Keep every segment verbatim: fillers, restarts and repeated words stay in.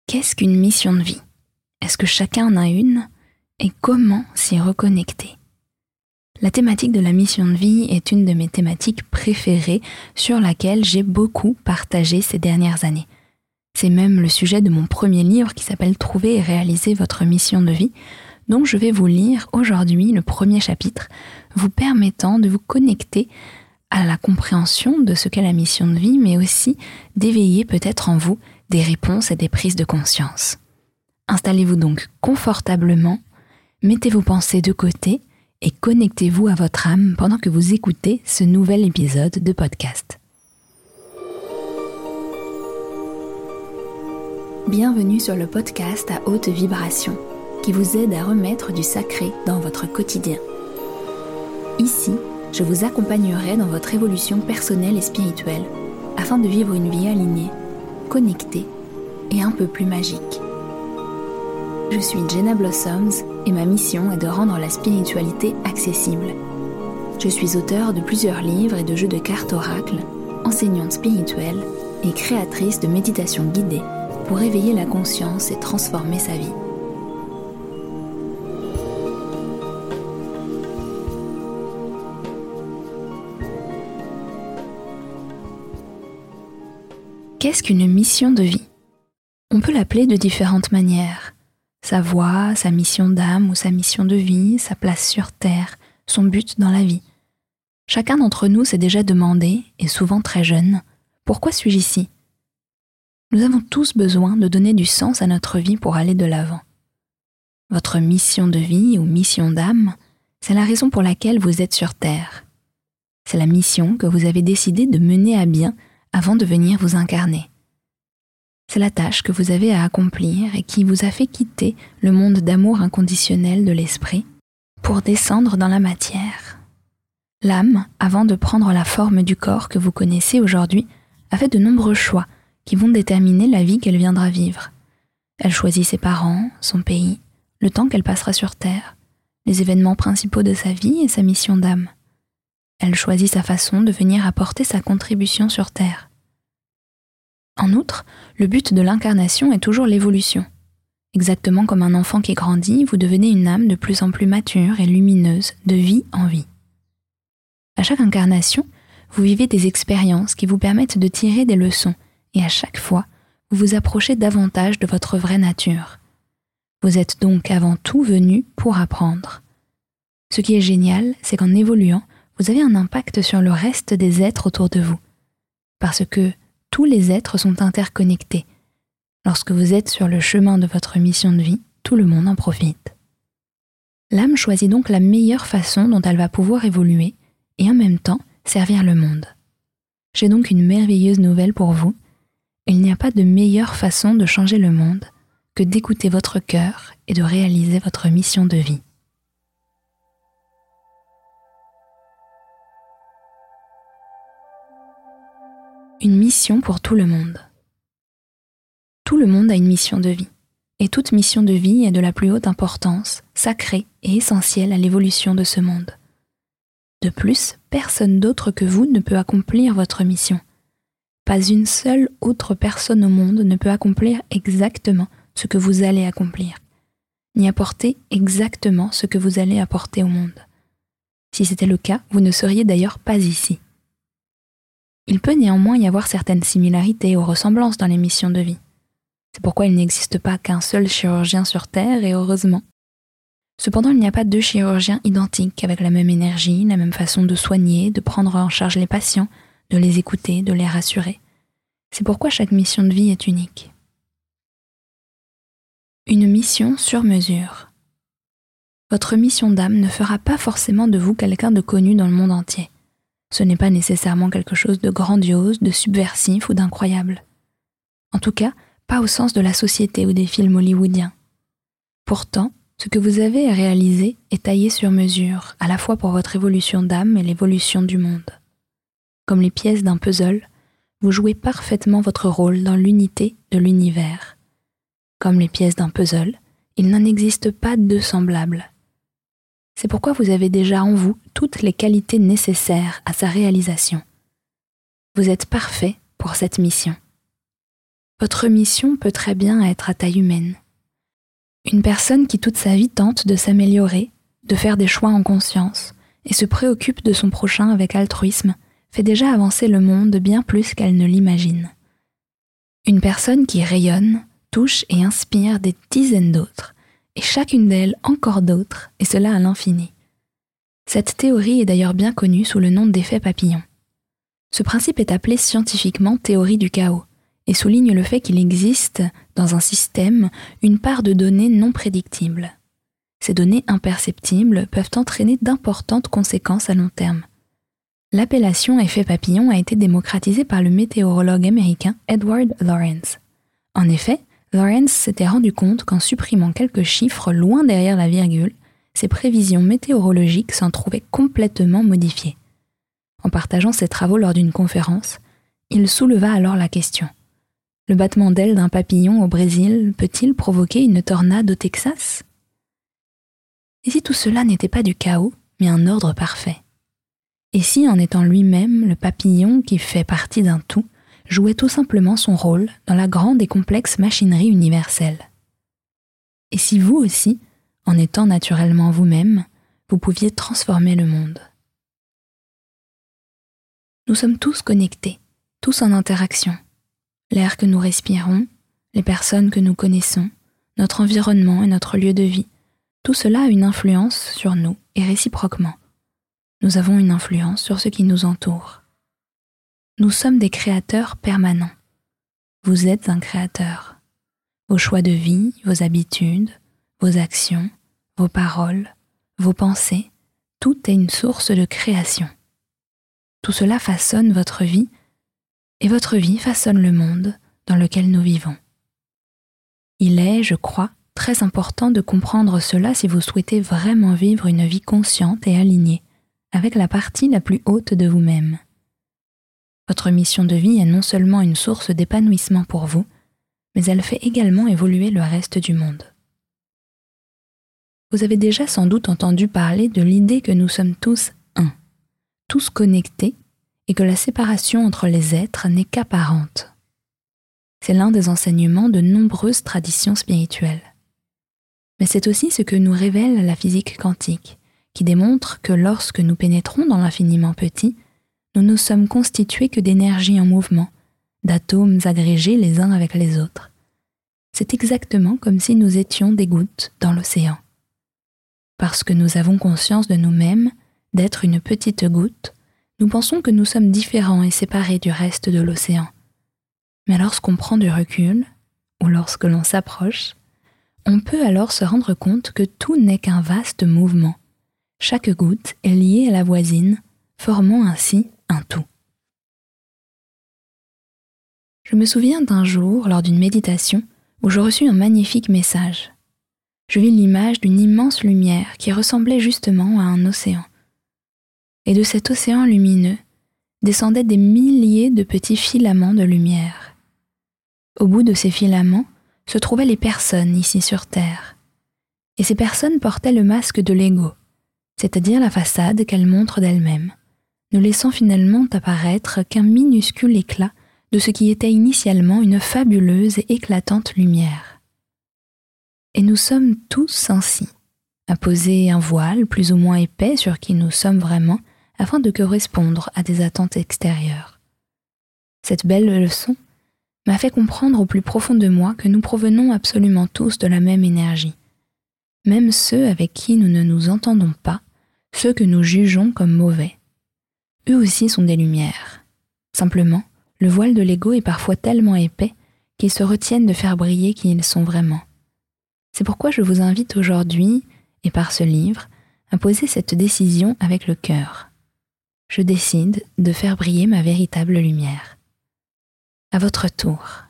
Qu'est-ce qu'une mission de vie ? Est-ce que chacun en a une ? Et comment s'y reconnecter ? La thématique de la mission de vie est une de mes thématiques préférées sur laquelle j'ai beaucoup partagé ces dernières années. C'est même le sujet de mon premier livre qui s'appelle « Trouver et réaliser votre mission de vie », dont je vais vous lire aujourd'hui le premier chapitre, vous permettant de vous connecter à la compréhension de ce qu'est la mission de vie, mais aussi d'éveiller peut-être en vous des réponses et des prises de conscience. Installez-vous donc confortablement, mettez vos pensées de côté et connectez-vous à votre âme pendant que vous écoutez ce nouvel épisode de podcast. Bienvenue sur le podcast à haute vibration qui vous aide à remettre du sacré dans votre quotidien. Ici, je vous accompagnerai dans votre évolution personnelle et spirituelle afin de vivre une vie alignée, connectée et un peu plus magique. Je suis Jenna Blossoms et ma mission est de rendre la spiritualité accessible. Je suis auteure de plusieurs livres et de jeux de cartes oracles, enseignante spirituelle et créatrice de méditations guidées pour éveiller la conscience et transformer sa vie. Qu'est-ce qu'une mission de vie ? On peut l'appeler de différentes manières. Sa voie, sa mission d'âme ou sa mission de vie, sa place sur Terre, son but dans la vie. Chacun d'entre nous s'est déjà demandé, et souvent très jeune, pourquoi suis-je ici ? Nous avons tous besoin de donner du sens à notre vie pour aller de l'avant. Votre mission de vie ou mission d'âme, c'est la raison pour laquelle vous êtes sur Terre. C'est la mission que vous avez décidé de mener à bien avant de venir vous incarner. C'est la tâche que vous avez à accomplir et qui vous a fait quitter le monde d'amour inconditionnel de l'esprit pour descendre dans la matière. L'âme, avant de prendre la forme du corps que vous connaissez aujourd'hui, a fait de nombreux choix qui vont déterminer la vie qu'elle viendra vivre. Elle choisit ses parents, son pays, le temps qu'elle passera sur Terre, les événements principaux de sa vie et sa mission d'âme. Elle choisit sa façon de venir apporter sa contribution sur Terre. En outre, le but de l'incarnation est toujours l'évolution. Exactement comme un enfant qui grandit, vous devenez une âme de plus en plus mature et lumineuse, de vie en vie. À chaque incarnation, vous vivez des expériences qui vous permettent de tirer des leçons, et à chaque fois, vous vous approchez davantage de votre vraie nature. Vous êtes donc avant tout venu pour apprendre. Ce qui est génial, c'est qu'en évoluant, vous avez un impact sur le reste des êtres autour de vous. Parce que tous les êtres sont interconnectés. Lorsque vous êtes sur le chemin de votre mission de vie, tout le monde en profite. L'âme choisit donc la meilleure façon dont elle va pouvoir évoluer et en même temps servir le monde. J'ai donc une merveilleuse nouvelle pour vous. Il n'y a pas de meilleure façon de changer le monde que d'écouter votre cœur et de réaliser votre mission de vie. Une mission pour tout le monde. Tout le monde a une mission de vie, et toute mission de vie est de la plus haute importance, sacrée et essentielle à l'évolution de ce monde. De plus, personne d'autre que vous ne peut accomplir votre mission. Pas une seule autre personne au monde ne peut accomplir exactement ce que vous allez accomplir, ni apporter exactement ce que vous allez apporter au monde. Si c'était le cas, vous ne seriez d'ailleurs pas ici. Il peut néanmoins y avoir certaines similarités ou ressemblances dans les missions de vie. C'est pourquoi il n'existe pas qu'un seul chirurgien sur Terre, et heureusement. Cependant, il n'y a pas deux chirurgiens identiques avec la même énergie, la même façon de soigner, de prendre en charge les patients, de les écouter, de les rassurer. C'est pourquoi chaque mission de vie est unique. Une mission sur mesure. Votre mission d'âme ne fera pas forcément de vous quelqu'un de connu dans le monde entier. Ce n'est pas nécessairement quelque chose de grandiose, de subversif ou d'incroyable. En tout cas, pas au sens de la société ou des films hollywoodiens. Pourtant, ce que vous avez à réaliser est taillé sur mesure, à la fois pour votre évolution d'âme et l'évolution du monde. Comme les pièces d'un puzzle, vous jouez parfaitement votre rôle dans l'unité de l'univers. Comme les pièces d'un puzzle, il n'en existe pas de semblables. C'est pourquoi vous avez déjà en vous toutes les qualités nécessaires à sa réalisation. Vous êtes parfait pour cette mission. Votre mission peut très bien être à taille humaine. Une personne qui toute sa vie tente de s'améliorer, de faire des choix en conscience et se préoccupe de son prochain avec altruisme fait déjà avancer le monde bien plus qu'elle ne l'imagine. Une personne qui rayonne, touche et inspire des dizaines d'autres, et chacune d'elles encore d'autres, et cela à l'infini. Cette théorie est d'ailleurs bien connue sous le nom d'effet papillon. Ce principe est appelé scientifiquement théorie du chaos, et souligne le fait qu'il existe, dans un système, une part de données non prédictibles. Ces données imperceptibles peuvent entraîner d'importantes conséquences à long terme. L'appellation effet papillon a été démocratisée par le météorologue américain Edward Lorenz. En effet, Lorenz s'était rendu compte qu'en supprimant quelques chiffres loin derrière la virgule, ses prévisions météorologiques s'en trouvaient complètement modifiées. En partageant ses travaux lors d'une conférence, il souleva alors la question. Le battement d'ailes d'un papillon au Brésil peut-il provoquer une tornade au Texas ? Et si tout cela n'était pas du chaos, mais un ordre parfait ? Et si, en étant lui-même le papillon qui fait partie d'un tout, jouait tout simplement son rôle dans la grande et complexe machinerie universelle ? Et si vous aussi, en étant naturellement vous-même, vous pouviez transformer le monde ? Nous sommes tous connectés, tous en interaction. L'air que nous respirons, les personnes que nous connaissons, notre environnement et notre lieu de vie, tout cela a une influence sur nous et réciproquement. Nous avons une influence sur ce qui nous entoure. Nous sommes des créateurs permanents. Vous êtes un créateur. Vos choix de vie, vos habitudes, vos actions, vos paroles, vos pensées, tout est une source de création. Tout cela façonne votre vie, et votre vie façonne le monde dans lequel nous vivons. Il est, je crois, très important de comprendre cela si vous souhaitez vraiment vivre une vie consciente et alignée avec la partie la plus haute de vous-même. Votre mission de vie est non seulement une source d'épanouissement pour vous, mais elle fait également évoluer le reste du monde. Vous avez déjà sans doute entendu parler de l'idée que nous sommes tous un, tous connectés, et que la séparation entre les êtres n'est qu'apparente. C'est l'un des enseignements de nombreuses traditions spirituelles. Mais c'est aussi ce que nous révèle la physique quantique, qui démontre que lorsque nous pénétrons dans l'infiniment petit, nous ne sommes constitués que d'énergie en mouvement, d'atomes agrégés les uns avec les autres. C'est exactement comme si nous étions des gouttes dans l'océan. Parce que nous avons conscience de nous-mêmes, d'être une petite goutte, nous pensons que nous sommes différents et séparés du reste de l'océan. Mais lorsqu'on prend du recul, ou lorsque l'on s'approche, on peut alors se rendre compte que tout n'est qu'un vaste mouvement. Chaque goutte est liée à la voisine, formant ainsi un tout. Je me souviens d'un jour, lors d'une méditation, où je reçus un magnifique message. Je vis l'image d'une immense lumière qui ressemblait justement à un océan. Et de cet océan lumineux descendaient des milliers de petits filaments de lumière. Au bout de ces filaments se trouvaient les personnes ici sur Terre. Et ces personnes portaient le masque de l'ego, c'est-à-dire la façade qu'elles montrent d'elles-mêmes, ne laissant finalement apparaître qu'un minuscule éclat de ce qui était initialement une fabuleuse et éclatante lumière. Et nous sommes tous ainsi, à poser un voile plus ou moins épais sur qui nous sommes vraiment, afin de correspondre à des attentes extérieures. Cette belle leçon m'a fait comprendre au plus profond de moi que nous provenons absolument tous de la même énergie. Même ceux avec qui nous ne nous entendons pas, ceux que nous jugeons comme mauvais. Eux aussi sont des lumières. Simplement, le voile de l'ego est parfois tellement épais qu'ils se retiennent de faire briller qui ils sont vraiment. C'est pourquoi je vous invite aujourd'hui, et par ce livre, à poser cette décision avec le cœur. Je décide de faire briller ma véritable lumière. À votre tour.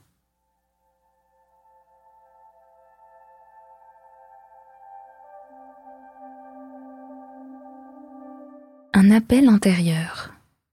Un appel intérieur.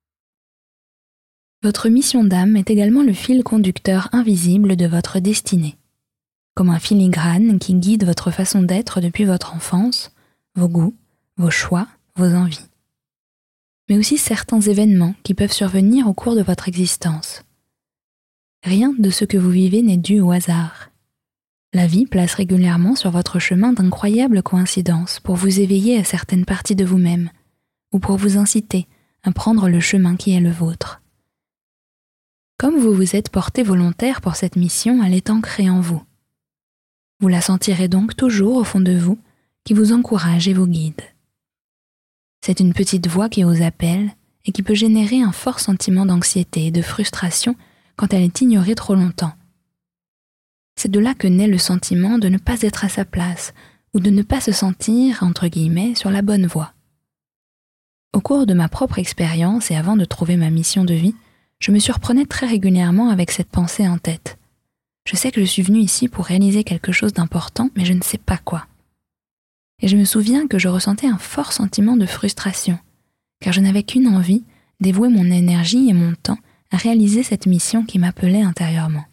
Votre mission d'âme est également le fil conducteur invisible de votre destinée. Comme un filigrane qui guide votre façon d'être depuis votre enfance, vos goûts, vos choix, vos envies. Mais aussi certains événements qui peuvent survenir au cours de votre existence. Rien de ce que vous vivez n'est dû au hasard. La vie place régulièrement sur votre chemin d'incroyables coïncidences pour vous éveiller à certaines parties de vous-même ou pour vous inciter à prendre le chemin qui est le vôtre. Comme vous vous êtes porté volontaire pour cette mission, elle est ancrée en vous. Vous la sentirez donc toujours au fond de vous, qui vous encourage et vous guide. C'est une petite voix qui vous appelle et qui peut générer un fort sentiment d'anxiété et de frustration quand elle est ignorée trop longtemps. C'est de là que naît le sentiment de ne pas être à sa place ou de ne pas se sentir, entre guillemets, sur la bonne voie. Au cours de ma propre expérience et avant de trouver ma mission de vie, je me surprenais très régulièrement avec cette pensée en tête. Je sais que je suis venue ici pour réaliser quelque chose d'important, mais je ne sais pas quoi. Et je me souviens que je ressentais un fort sentiment de frustration, car je n'avais qu'une envie, dévouer mon énergie et mon temps à réaliser cette mission qui m'appelait intérieurement.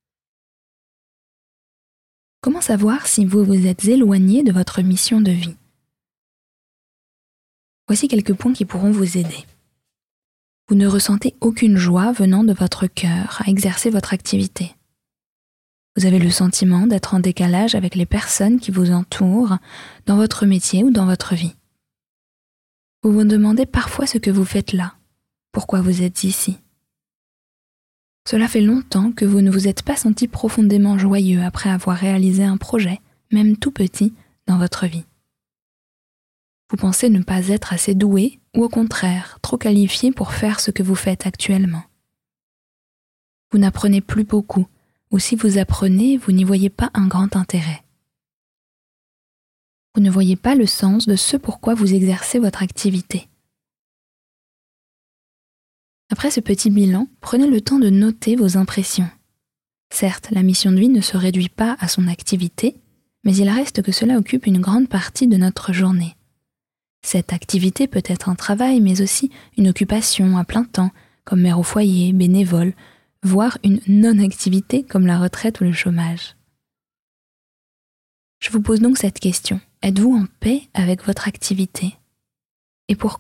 Comment savoir si vous vous êtes éloigné de votre mission de vie ? Voici quelques points qui pourront vous aider. Vous ne ressentez aucune joie venant de votre cœur à exercer votre activité. Vous avez le sentiment d'être en décalage avec les personnes qui vous entourent dans votre métier ou dans votre vie. Vous vous demandez parfois ce que vous faites là, pourquoi vous êtes ici. Cela fait longtemps que vous ne vous êtes pas senti profondément joyeux après avoir réalisé un projet, même tout petit, dans votre vie. Vous pensez ne pas être assez doué ou au contraire, trop qualifié pour faire ce que vous faites actuellement. Vous n'apprenez plus beaucoup, ou si vous apprenez, vous n'y voyez pas un grand intérêt. Vous ne voyez pas le sens de ce pourquoi vous exercez votre activité. Après ce petit bilan, prenez le temps de noter vos impressions. Certes, la mission de vie ne se réduit pas à son activité, mais il reste que cela occupe une grande partie de notre journée. Cette activité peut être un travail, mais aussi une occupation à plein temps, comme mère au foyer, bénévole, voire une non-activité comme la retraite ou le chômage. Je vous pose donc cette question. Êtes-vous en paix avec votre activité ? Et pourquoi ?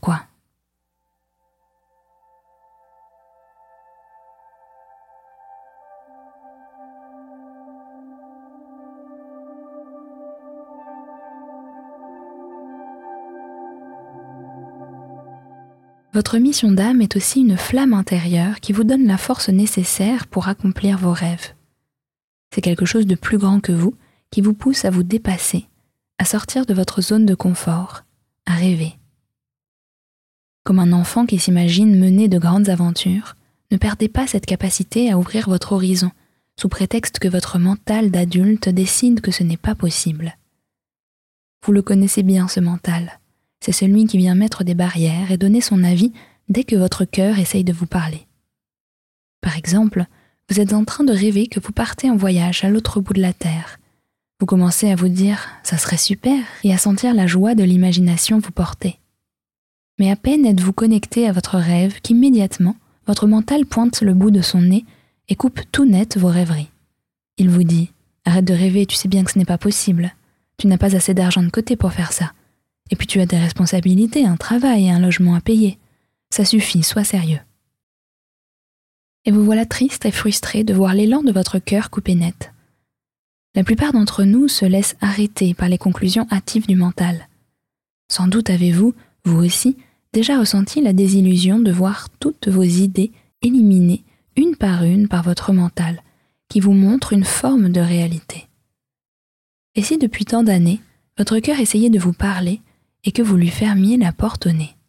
Votre mission d'âme est aussi une flamme intérieure qui vous donne la force nécessaire pour accomplir vos rêves. C'est quelque chose de plus grand que vous qui vous pousse à vous dépasser, à sortir de votre zone de confort, à rêver. Comme un enfant qui s'imagine mener de grandes aventures, ne perdez pas cette capacité à ouvrir votre horizon, sous prétexte que votre mental d'adulte décide que ce n'est pas possible. Vous le connaissez bien, ce mental. C'est celui qui vient mettre des barrières et donner son avis dès que votre cœur essaye de vous parler. Par exemple, vous êtes en train de rêver que vous partez en voyage à l'autre bout de la terre. Vous commencez à vous dire « ça serait super » et à sentir la joie de l'imagination vous porter. Mais à peine êtes-vous connecté à votre rêve qu'immédiatement, votre mental pointe le bout de son nez et coupe tout net vos rêveries. Il vous dit « arrête de rêver, tu sais bien que ce n'est pas possible. Tu n'as pas assez d'argent de côté pour faire ça. Et puis tu as des responsabilités, un travail et un logement à payer. Ça suffit, sois sérieux. » Et vous voilà triste et frustré de voir l'élan de votre cœur coupé net. La plupart d'entre nous se laissent arrêter par les conclusions hâtives du mental. Sans doute avez-vous, vous aussi, déjà ressenti la désillusion de voir toutes vos idées éliminées une par une par votre mental, qui vous montre une forme de réalité. Et si depuis tant d'années, votre cœur essayait de vous parler et que vous lui fermiez la porte au nez.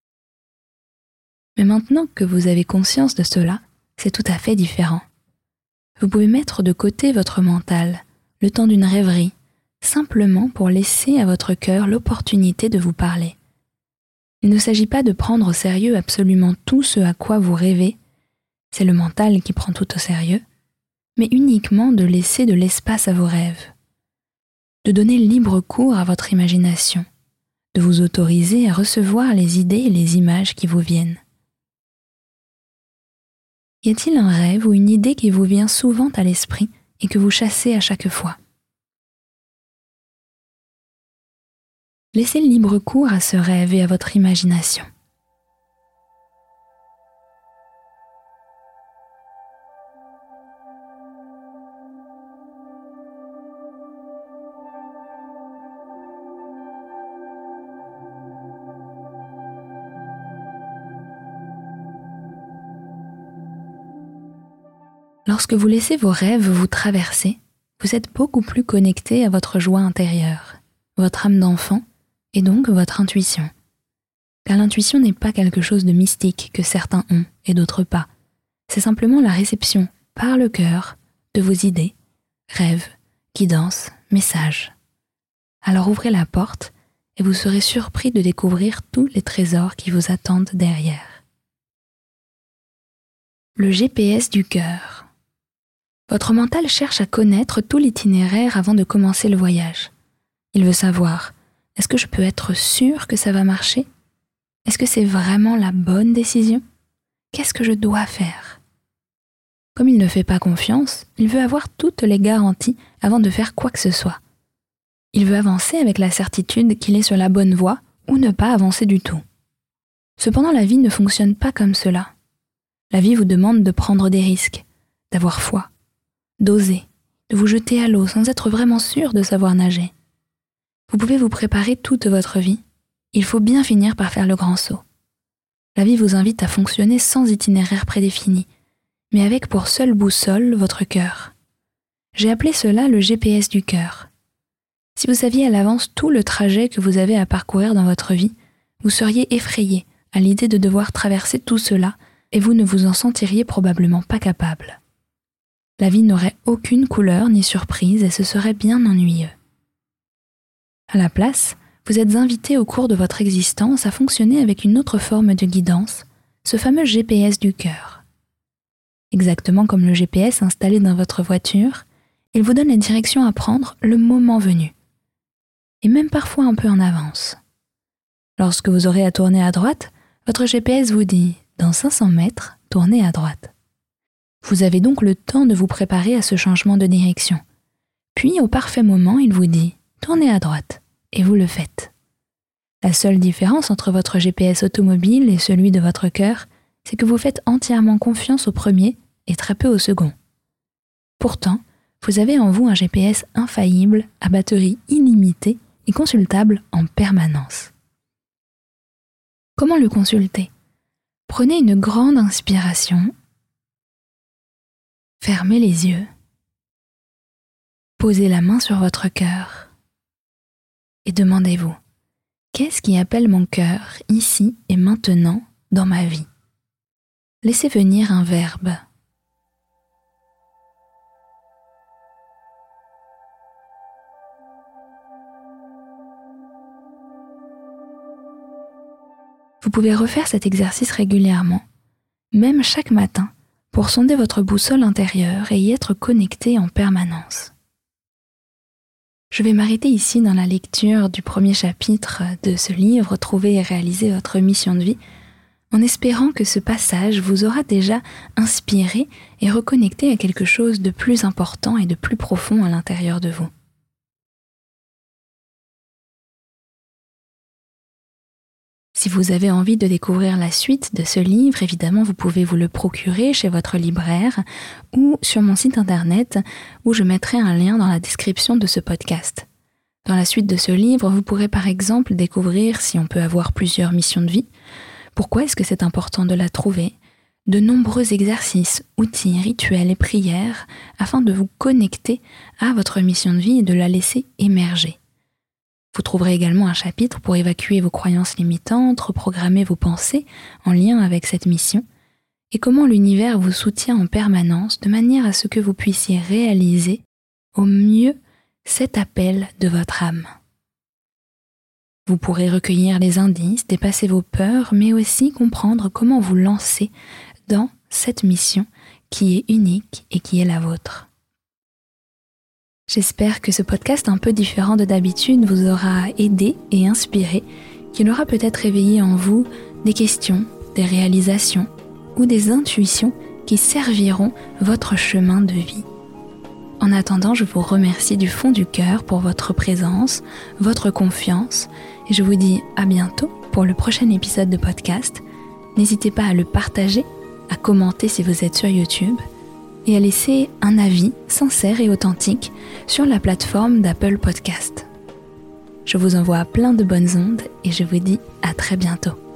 Mais maintenant que vous avez conscience de cela, c'est tout à fait différent. Vous pouvez mettre de côté votre mental, le temps d'une rêverie, simplement pour laisser à votre cœur l'opportunité de vous parler. Il ne s'agit pas de prendre au sérieux absolument tout ce à quoi vous rêvez, c'est le mental qui prend tout au sérieux, mais uniquement de laisser de l'espace à vos rêves, de donner libre cours à votre imagination, de vous autoriser à recevoir les idées et les images qui vous viennent. Y a-t-il un rêve ou une idée qui vous vient souvent à l'esprit et que vous chassez à chaque fois ? Laissez libre cours à ce rêve et à votre imagination. Lorsque vous laissez vos rêves vous traverser, vous êtes beaucoup plus connecté à votre joie intérieure, votre âme d'enfant et donc votre intuition. Car l'intuition n'est pas quelque chose de mystique que certains ont et d'autres pas. C'est simplement la réception par le cœur de vos idées, rêves, guidances, messages. Alors ouvrez la porte et vous serez surpris de découvrir tous les trésors qui vous attendent derrière. Le G P S du cœur. Votre mental cherche à connaître tout l'itinéraire avant de commencer le voyage. Il veut savoir, est-ce que je peux être sûr que ça va marcher ? Est-ce que c'est vraiment la bonne décision ? Qu'est-ce que je dois faire ? Comme il ne fait pas confiance, il veut avoir toutes les garanties avant de faire quoi que ce soit. Il veut avancer avec la certitude qu'il est sur la bonne voie ou ne pas avancer du tout. Cependant, la vie ne fonctionne pas comme cela. La vie vous demande de prendre des risques, d'avoir foi, d'oser, de vous jeter à l'eau sans être vraiment sûr de savoir nager. Vous pouvez vous préparer toute votre vie. Il faut bien finir par faire le grand saut. La vie vous invite à fonctionner sans itinéraire prédéfini, mais avec pour seule boussole votre cœur. J'ai appelé cela le G P S du cœur. Si vous saviez à l'avance tout le trajet que vous avez à parcourir dans votre vie, vous seriez effrayé à l'idée de devoir traverser tout cela et vous ne vous en sentiriez probablement pas capable. La vie n'aurait aucune couleur ni surprise et ce serait bien ennuyeux. À la place, vous êtes invité au cours de votre existence à fonctionner avec une autre forme de guidance, ce fameux G P S du cœur. Exactement comme le G P S installé dans votre voiture, il vous donne les directions à prendre le moment venu, et même parfois un peu en avance. Lorsque vous aurez à tourner à droite, votre G P S vous dit « Dans cinq cents mètres, tournez à droite ». Vous avez donc le temps de vous préparer à ce changement de direction. Puis, au parfait moment, il vous dit « Tournez à droite ». Et vous le faites. La seule différence entre votre G P S automobile et celui de votre cœur, c'est que vous faites entièrement confiance au premier et très peu au second. Pourtant, vous avez en vous un G P S infaillible, à batterie illimitée et consultable en permanence. Comment le consulter ? Prenez une grande inspiration, fermez les yeux, posez la main sur votre cœur et demandez-vous, qu'est-ce qui appelle mon cœur ici et maintenant dans ma vie ? Laissez venir un verbe. Vous pouvez refaire cet exercice régulièrement, même chaque matin, pour sonder votre boussole intérieure et y être connecté en permanence. Je vais m'arrêter ici dans la lecture du premier chapitre de ce livre « Trouver et réaliser votre mission de vie », en espérant que ce passage vous aura déjà inspiré et reconnecté à quelque chose de plus important et de plus profond à l'intérieur de vous. Si vous avez envie de découvrir la suite de ce livre, évidemment, vous pouvez vous le procurer chez votre libraire ou sur mon site internet où je mettrai un lien dans la description de ce podcast. Dans la suite de ce livre, vous pourrez par exemple découvrir si on peut avoir plusieurs missions de vie, pourquoi est-ce que c'est important de la trouver, de nombreux exercices, outils, rituels et prières afin de vous connecter à votre mission de vie et de la laisser émerger. Vous trouverez également un chapitre pour évacuer vos croyances limitantes, reprogrammer vos pensées en lien avec cette mission, et comment l'univers vous soutient en permanence de manière à ce que vous puissiez réaliser au mieux cet appel de votre âme. Vous pourrez recueillir les indices, dépasser vos peurs, mais aussi comprendre comment vous lancer dans cette mission qui est unique et qui est la vôtre. J'espère que ce podcast un peu différent de d'habitude vous aura aidé et inspiré, qu'il aura peut-être réveillé en vous des questions, des réalisations ou des intuitions qui serviront votre chemin de vie. En attendant, je vous remercie du fond du cœur pour votre présence, votre confiance, et je vous dis à bientôt pour le prochain épisode de podcast. N'hésitez pas à le partager, à commenter si vous êtes sur YouTube, et à laisser un avis sincère et authentique sur la plateforme d'Apple Podcast. Je vous envoie plein de bonnes ondes et je vous dis à très bientôt.